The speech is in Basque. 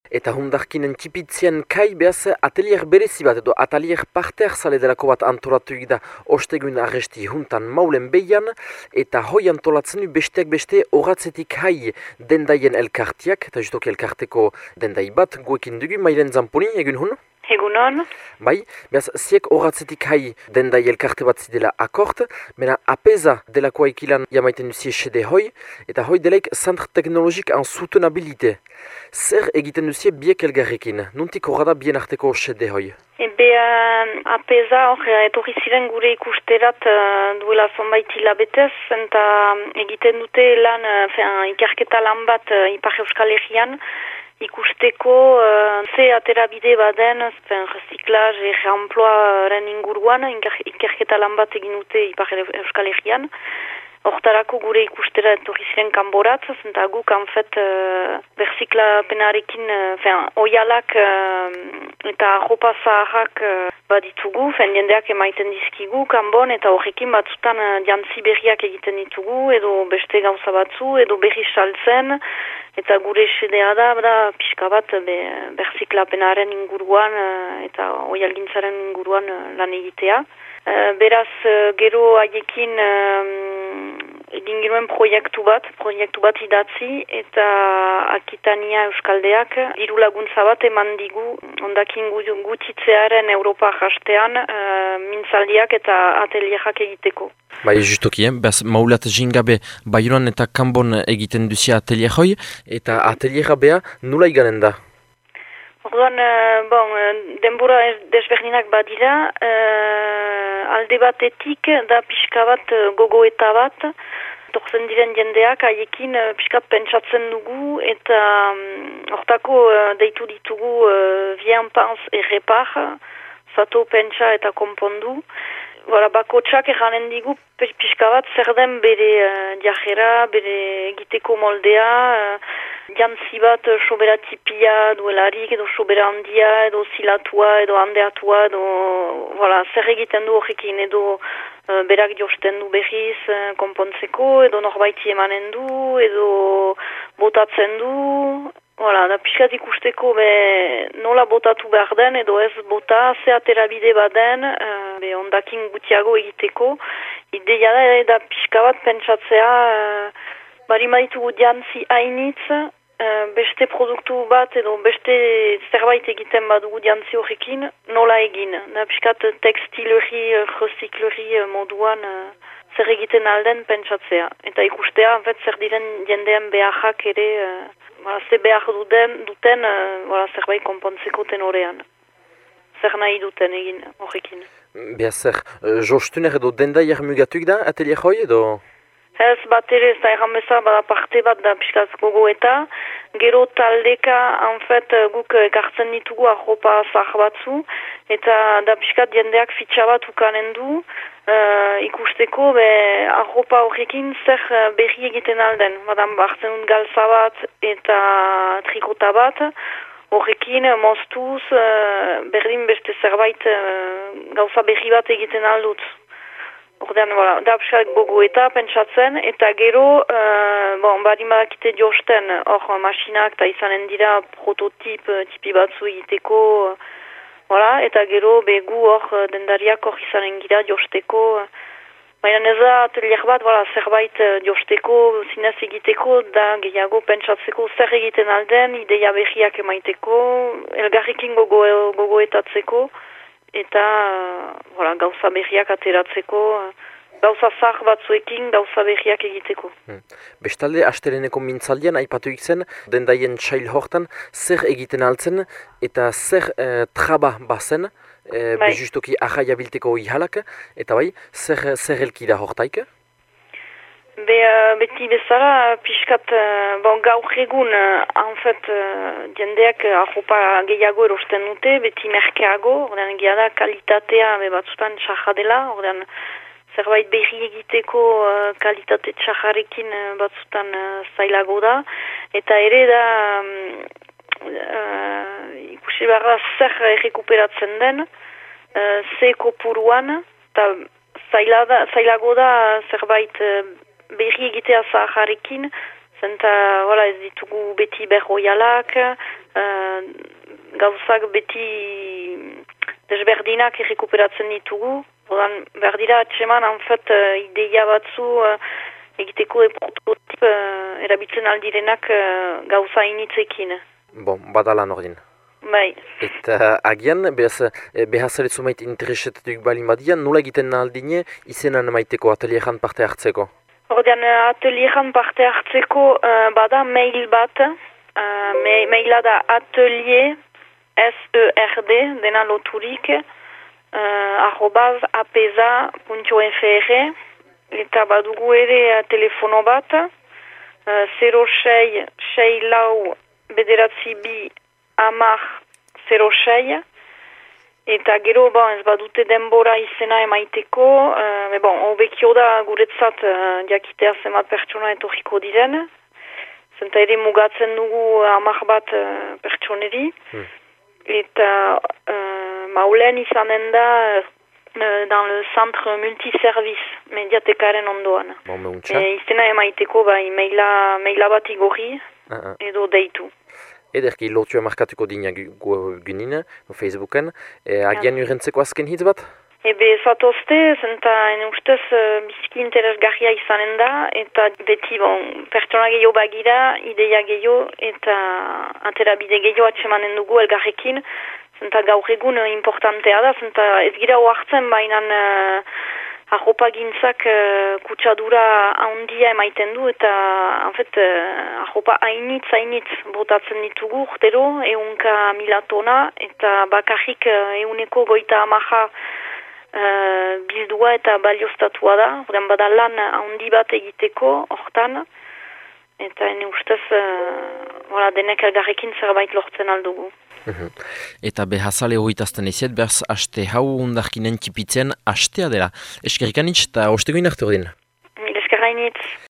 Eta hundarkinen txipitzien kai behaz atelier berezi bat edo atelier parter zale delako bat antolatuik da ostegun arresti juntan maulen behian eta hoi antolatzen du besteak beste horatzetik hai dendaien elkartiak eta justoki elkarteko dendai bat guekin dugu mailen zamponi egun hun? Egunon. Bai, behaz, ziek horatzetik hai dendai elkarte bat zidela akort, mena apeza delakoa ikilan jamaiten duzie sede hoi, eta hoi delaik Centre Teknologik en Soutenabilite. Zer egiten duzie biek elgarrekin? Nuntik horada bien arteko sede hoi? Apeza etorri ziren gure ikusterat duela zonbait hilabetez, eta egiten dute lan, ikerketa lan bat Ipar Euskal Herrian, ikusteko ze aterabide baden reziklaz reemploaren inguruan ikerketa lan bat egin dute Ipar Euskal Herrian. Hortarako gure ikustera etorri ziren kanborat, eta guk berziklapenarekin oialak eta arropa zaharrak baditugu, jendeak emaiten dizkigu kanbon, eta horrekin batzutan jantzi berriak egiten ditugu, edo beste gauza batzu, edo berri saltzen, eta gure sedea da pixka bat berziklapenaren inguruan eta oialgintzaren inguruan lan egitea. Beraz, gero haiekin egin genuen proiektu bat idatzi eta Akitania Euskaldeak diru laguntza bat eman digu ondakin gutitzearen Europa hastean mintzaldiak eta atelierak egiteko. Bai, justoki, behaz maulat jingabe Baionan eta Kanbon egiten duzia atelier hoi, eta ateliera beha nula iganen da? Orduan, denbora desberdinak badira, alde batetik da pixka bat gogoeta bat, torzen diren jendeak haiekin pixka pentsatzen dugu, eta hortako deitu ditugu Viens, pense et répare, zato pentsa eta konpondu. Bakotxak eranen digu pixka bat zer den bere diajera, bere egiteko moldea, jantzi bat sobera tipia duelarik, edo sobera handia, edo zilatua, edo handeatua, edo zer egiten du horrekin, edo berak josten du berriz konpontzeko, edo norbaiti emanen du, edo botatzen du. Da pixkat ikusteko nola botatu behar den, edo ez bota, ze aterabide baden, ondakin gutiago egiteko. Ideia da pixka bat pentsatzea, bari maitugu jantzi hainitz, beste produktu bat edo beste zerbait egiten badugu jantzi horrekin, nola egin. Da pixkat tekstileri, rezikleri moduan zer egiten alden pentsatzea. Eta ikustea, zer diren jendean beharrak ere, ze behar duten zerbait konpontzeko tenorean. Zer nahi duten egin horrekin. Beha zer, jostuner edo dendaier mugatuik da atelier hoi edo? Ez bat ere, ez da erran bezala bada parte bat da pixkaz gogoeta. Gero taldeka, guk ekartzen ditugu arropa zahar batzu, eta da pixkat jendeak fitxa bat ukanen du, ikusteko arropa horrekin zer berri egiten alden. Badan hartzen dut galza bat eta trikota bat, horrekin moztuz berdin beste zerbait gauza berri bat egiten aldut. Ordean, da pixkat gogoeta pentsatzen, eta gero, bari badakite josten, hor masinak eta izanen dira prototip tipi batzu egiteko, eta gero gu hor dendariak hor izanen gira josteko. Baina ez da atelier bat, zerbait josteko, zinez egiteko, da gehiago pentsatzeko zer egiten alden, ideia berriak emaiteko, elgarrikin gogoetatzeko, eta gauza berriak ateratzeko, gauza zahar batzuekin gauza berriak egiteko. Bestalde, asteleneko mintzaldian aipatu zen, dendaien txail hortan, zer egiten altzen eta zer traba bazen, justoki ahaia bilteko ihalak, eta zer elkida hortaik? Beti bezala, pixkat, gaur egun, jendeak arropa gehiago erosten dute, beti merkeago, ordean da kalitatea batzutan txarra dela, ordean zerbait berri egiteko kalitate txarrarekin batzutan zailago da, eta ere da ikusi behar da zer errekuperatzen den, ze kopuruan, eta zailago da zerbait berri egitea zaharrekin, zenta ez ditugu beti berroialak, gauzak beti desberdinak errekuperatzen ditugu. Odan, behar dira atseman, ideia batzu egiteko prototip erabiltzen aldirenak gauza initzekin. Bon, badalan ordin. Bai. Eta agian, behazaletzu maite interesetetuk balin badian, nola egiten aldine izenan maiteko atelieran parte hartzeko? Ordean, atelieran parte hartzeko bada mail bat, maila da atelier, SERD, dena loturik, @apesa.fr, eta badugu ere telefono bat, 06 64 10 06, eta gero ez badute denbora izena emaiteko, hobekio da guretzat jakitea zenbat pertsona etorriko diren, zenta ere mugatzen dugu 10 bat pertsoneri, eta maulen izanen da dans le centre multiservice mediatekaren ondoan. Izena emaiteko maila bat igorri edo deitu. Ederki lotua markatuko dina gunine, Facebooken. Agian urentzeko azken hitz bat? Zatozte, zenta ustez biziki interesgarria izanen da, eta beti pertsona gehiago bagira, ideia gehiago, eta aterabide gehiago atsemanen dugu elgarrekin, zenta gaur egun importantea da, zenta ez gira oartzen bainan arropagintzak kutsadura handia emaiten du, eta arropa hainitz botatzen ditugu urtero, 100.000 tona, eta bakarrik 150 bildua eta balioztatua da, bada lan handi bat egiteko hortan, eta ustez denek elgarrekin zerbait lortzen aldugu. Eta behazale horretazten eziet, behaz haste hau undarkinen tipitzen hastea dela. Eskerrik anitz eta osteko inartu ordin. Eskerrik anitz.